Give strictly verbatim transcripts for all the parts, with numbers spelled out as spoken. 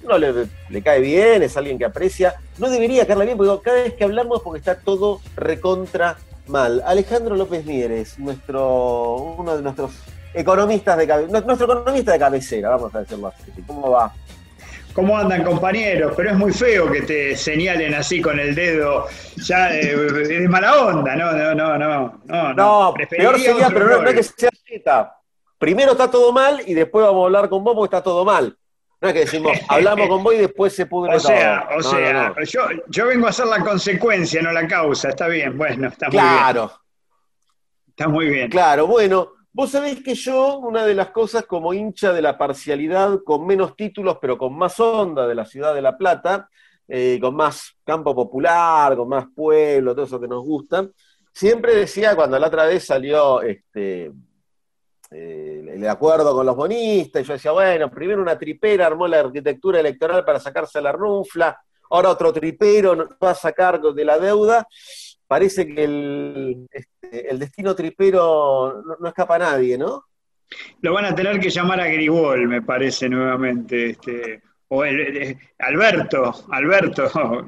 no le, le cae bien, es alguien que aprecia, no debería caerle bien, porque cada vez que hablamos porque está todo recontra mal. Alejandro López Mieres, nuestro, uno de nuestros economistas de cabecera, nuestro economista de cabecera, vamos a decirlo así. ¿Cómo va? ¿Cómo andan, compañeros? Pero es muy feo que te señalen así con el dedo, ya de, de mala onda, no, no, no, no, no. No, peor sería, pero no, no es que sea zeta. Primero está todo mal y después vamos a hablar con vos porque está todo mal. No es que decimos, hablamos con vos y después se pudre o sea, todo. O no, sea, no, no. Yo, yo vengo a ser la consecuencia, no la causa. Está bien, bueno, está muy bien. Claro. Está muy bien. Claro, bueno, vos sabés que yo, una de las cosas como hincha de la parcialidad, con menos títulos, pero con más onda de la ciudad de La Plata, eh, con más campo popular, con más pueblo, todo eso que nos gusta, siempre decía, cuando la otra vez salió este, eh, el acuerdo con los bonistas, y yo decía, bueno, primero una tripera armó la arquitectura electoral para sacarse la runfla, ahora otro tripero nos va a sacar de la deuda. Parece que el, este, el destino tripero no, no escapa a nadie, ¿no? Lo van a tener que llamar a Gribol, me parece, nuevamente. Este, o el, el, Alberto, Alberto.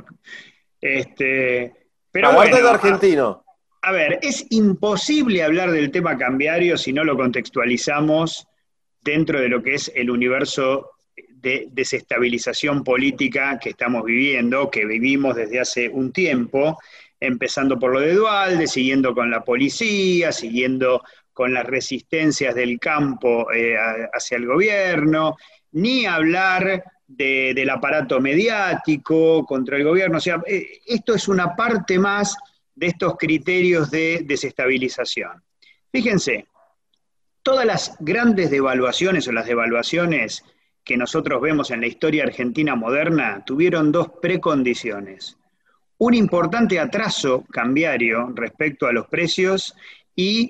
Este, pero Alberto bueno, es argentino. A, a ver, es imposible hablar del tema cambiario si no lo contextualizamos dentro de lo que es el universo de desestabilización política que estamos viviendo, que vivimos desde hace un tiempo, empezando por lo de Duhalde, siguiendo con la policía, siguiendo con las resistencias del campo eh, hacia el gobierno, ni hablar de, del aparato mediático contra el gobierno. O sea, eh, esto es una parte más de estos criterios de desestabilización. Fíjense, todas las grandes devaluaciones o las devaluaciones que nosotros vemos en la historia argentina moderna tuvieron dos precondiciones. Un importante atraso cambiario respecto a los precios y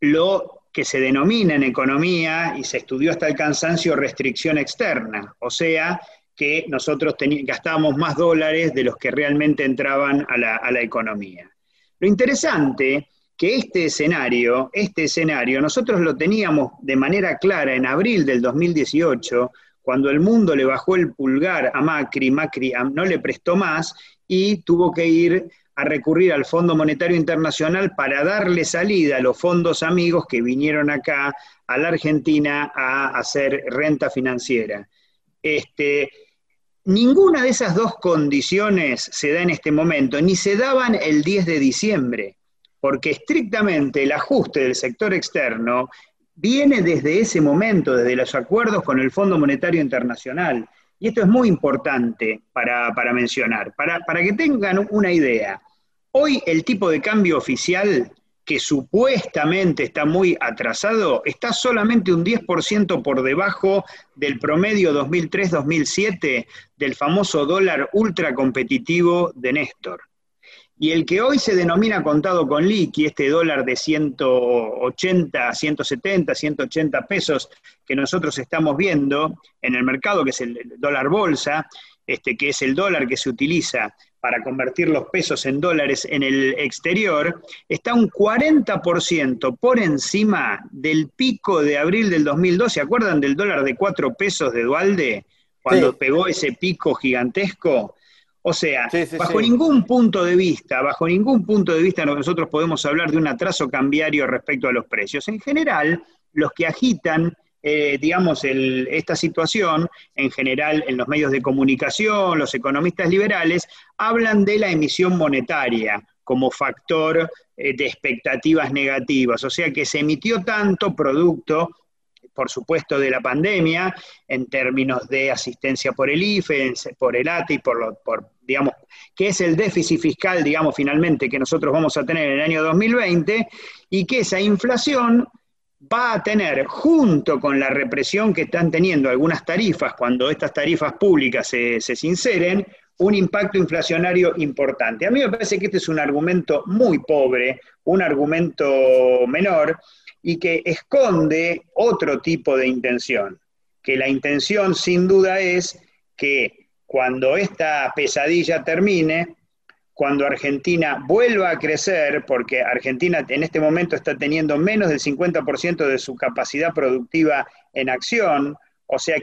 lo que se denomina en economía, y se estudió hasta el cansancio, restricción externa, o sea, que nosotros gastábamos más dólares de los que realmente entraban a la, a la economía. Lo interesante que este escenario, este escenario, nosotros lo teníamos de manera clara en abril del dos mil dieciocho, cuando el mundo le bajó el pulgar a Macri, Macri no le prestó más, y tuvo que ir a recurrir al Fondo Monetario Internacional para darle salida a los fondos amigos que vinieron acá a la Argentina a hacer renta financiera. Este, ninguna de esas dos condiciones se da en este momento, ni se daban el diez de diciembre, porque estrictamente el ajuste del sector externo viene desde ese momento, desde los acuerdos con el Fondo Monetario Internacional. Y esto es muy importante para, para mencionar, para, para que tengan una idea. Hoy el tipo de cambio oficial, que supuestamente está muy atrasado, está solamente un diez por ciento por debajo del promedio dos mil tres dos mil siete del famoso dólar ultra competitivo de Néstor. Y el que hoy se denomina contado con liqui, este dólar de ciento ochenta, ciento setenta, ciento ochenta pesos que nosotros estamos viendo en el mercado, que es el dólar bolsa, este, que es el dólar que se utiliza para convertir los pesos en dólares en el exterior, está un cuarenta por ciento por encima del pico de abril del dos mil dos. ¿Se acuerdan del dólar de cuatro pesos de Duhalde? Cuando sí. Pegó ese pico gigantesco. O sea, sí, sí, bajo sí. ningún punto de vista, bajo ningún punto de vista nosotros podemos hablar de un atraso cambiario respecto a los precios. En general, los que agitan, eh, digamos, el, esta situación, en general en los medios de comunicación, los economistas liberales, hablan de la emisión monetaria como factor eh, de expectativas negativas. O sea, que se emitió tanto producto, por supuesto, de la pandemia, en términos de asistencia por el I F E, por el A T E y por, lo, por, digamos, que es el déficit fiscal, digamos, finalmente, que nosotros vamos a tener en el año dos mil veinte, y que esa inflación va a tener, junto con la represión que están teniendo algunas tarifas, cuando estas tarifas públicas se, se sinceren, un impacto inflacionario importante. A mí me parece que este es un argumento muy pobre, un argumento menor, y que esconde otro tipo de intención, que la intención sin duda es que cuando esta pesadilla termine, cuando Argentina vuelva a crecer, porque Argentina en este momento está teniendo menos del cincuenta por ciento de su capacidad productiva en acción, o sea que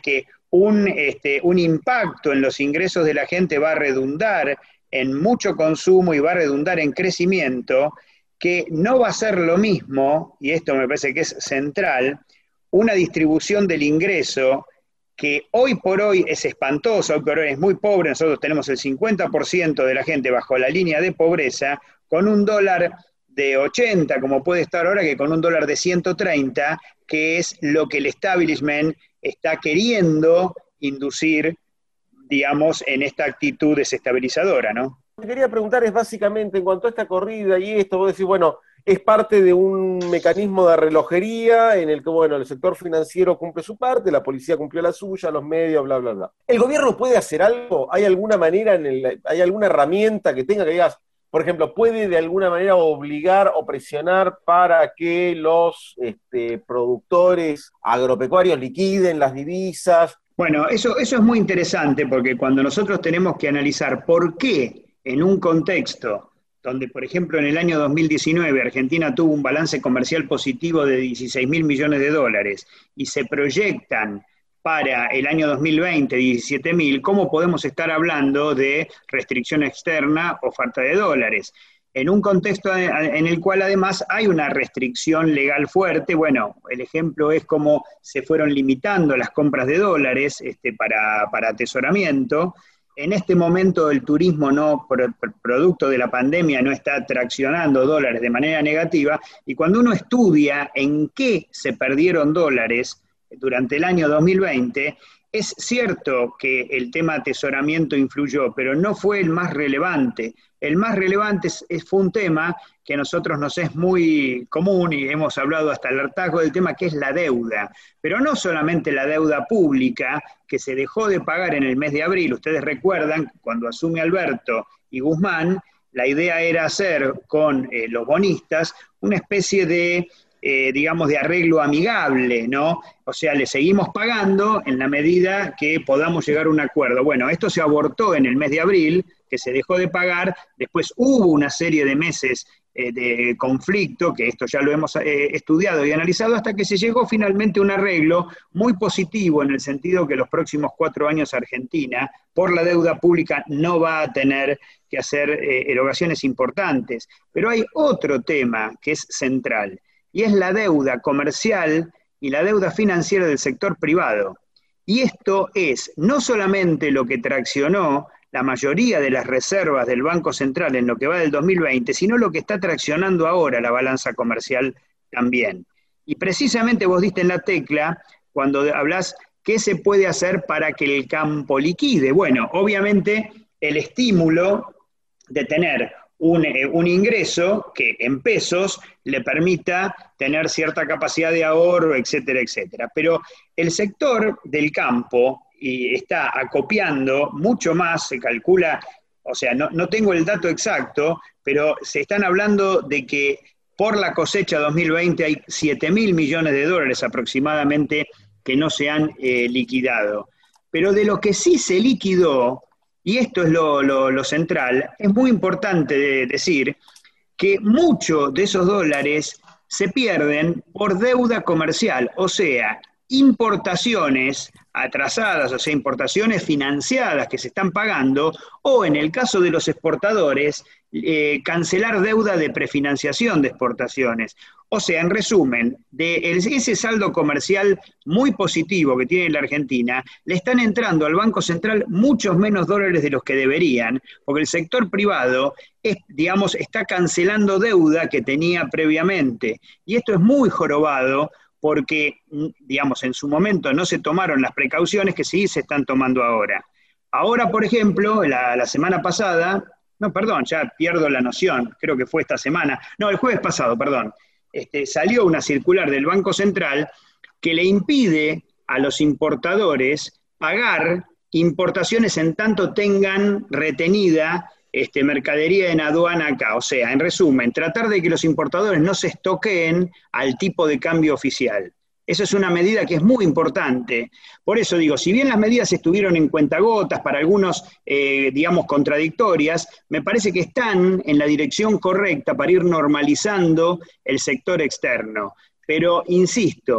un, este, un impacto en los ingresos de la gente, va a redundar en mucho consumo y va a redundar en crecimiento, que no va a ser lo mismo, y esto me parece que es central, una distribución del ingreso que hoy por hoy es espantosa, hoy por hoy es muy pobre, nosotros tenemos el cincuenta por ciento de la gente bajo la línea de pobreza, con un dólar de ochenta, como puede estar ahora, que con un dólar de ciento treinta, que es lo que el establishment está queriendo inducir, digamos, en esta actitud desestabilizadora, ¿no? Lo que quería preguntar es básicamente, en cuanto a esta corrida y esto, vos decís, bueno, es parte de un mecanismo de relojería en el que, bueno, el sector financiero cumple su parte, la policía cumplió la suya, los medios, bla, bla, bla. ¿El gobierno puede hacer algo? ¿Hay alguna manera, en el, hay alguna herramienta que tenga que digas, por ejemplo, puede de alguna manera obligar o presionar para que los este, productores agropecuarios liquiden las divisas? Bueno, eso, eso es muy interesante porque cuando nosotros tenemos que analizar por qué en un contexto donde, por ejemplo, en el año dos mil diecinueve Argentina tuvo un balance comercial positivo de dieciséis mil millones de dólares y se proyectan para el año dos mil veinte diecisiete mil, ¿cómo podemos estar hablando de restricción externa o falta de dólares? En un contexto en el cual además hay una restricción legal fuerte. Bueno, el ejemplo es cómo se fueron limitando las compras de dólares este, para, para atesoramiento. En este momento el turismo, no, producto de la pandemia, no está traccionando dólares de manera negativa, y cuando uno estudia en qué se perdieron dólares durante el año dos mil veinte, es cierto que el tema atesoramiento influyó, pero no fue el más relevante. El más relevante es, es, fue un tema que a nosotros nos es muy común y hemos hablado hasta el hartazgo del tema, que es la deuda. Pero no solamente la deuda pública, que se dejó de pagar en el mes de abril. Ustedes recuerdan, cuando asume Alberto y Guzmán, la idea era hacer con eh, los bonistas una especie de... Eh, digamos, de arreglo amigable, ¿no? O sea, le seguimos pagando en la medida que podamos llegar a un acuerdo. Bueno, esto se abortó en el mes de abril, que se dejó de pagar, después hubo una serie de meses eh, de conflicto, que esto ya lo hemos eh, estudiado y analizado, hasta que se llegó finalmente a un arreglo muy positivo, en el sentido que los próximos cuatro años Argentina, por la deuda pública, no va a tener que hacer eh, erogaciones importantes. Pero hay otro tema que es central, y es la deuda comercial y la deuda financiera del sector privado. Y esto es no solamente lo que traccionó la mayoría de las reservas del Banco Central en lo que va del dos mil veinte, sino lo que está traccionando ahora la balanza comercial también. Y precisamente vos diste en la tecla cuando hablás qué se puede hacer para que el campo liquide. Bueno, obviamente el estímulo de tener Un, un ingreso que en pesos le permita tener cierta capacidad de ahorro, etcétera, etcétera. Pero el sector del campo y está acopiando mucho más, se calcula, o sea, no, no tengo el dato exacto, pero se están hablando de que por la cosecha dos mil veinte hay siete mil millones de dólares aproximadamente que no se han eh, liquidado. Pero de lo que sí se liquidó, y esto es lo, lo, lo central, es muy importante de decir que muchos de esos dólares se pierden por deuda comercial, o sea, importaciones atrasadas, o sea, importaciones financiadas que se están pagando, o en el caso de los exportadores, eh, cancelar deuda de prefinanciación de exportaciones. O sea, en resumen, de ese saldo comercial muy positivo que tiene la Argentina, le están entrando al Banco Central muchos menos dólares de los que deberían, porque el sector privado, es, digamos, está cancelando deuda que tenía previamente. Y esto es muy jorobado, porque, digamos, en su momento no se tomaron las precauciones que sí se están tomando ahora. Ahora, por ejemplo, la, la semana pasada, no, perdón, ya pierdo la noción, creo que fue esta semana, no, el jueves pasado, perdón, este, salió una circular del Banco Central que le impide a los importadores pagar importaciones en tanto tengan retenida Este, mercadería en aduana acá. O sea, en resumen, tratar de que los importadores no se estoqueen al tipo de cambio oficial. Esa es una medida que es muy importante. Por eso digo, si bien las medidas estuvieron en cuentagotas, para algunos, eh, digamos, contradictorias, me parece que están en la dirección correcta para ir normalizando el sector externo. Pero, insisto,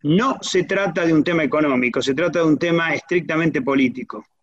No se trata de un tema económico, se trata de un tema estrictamente político.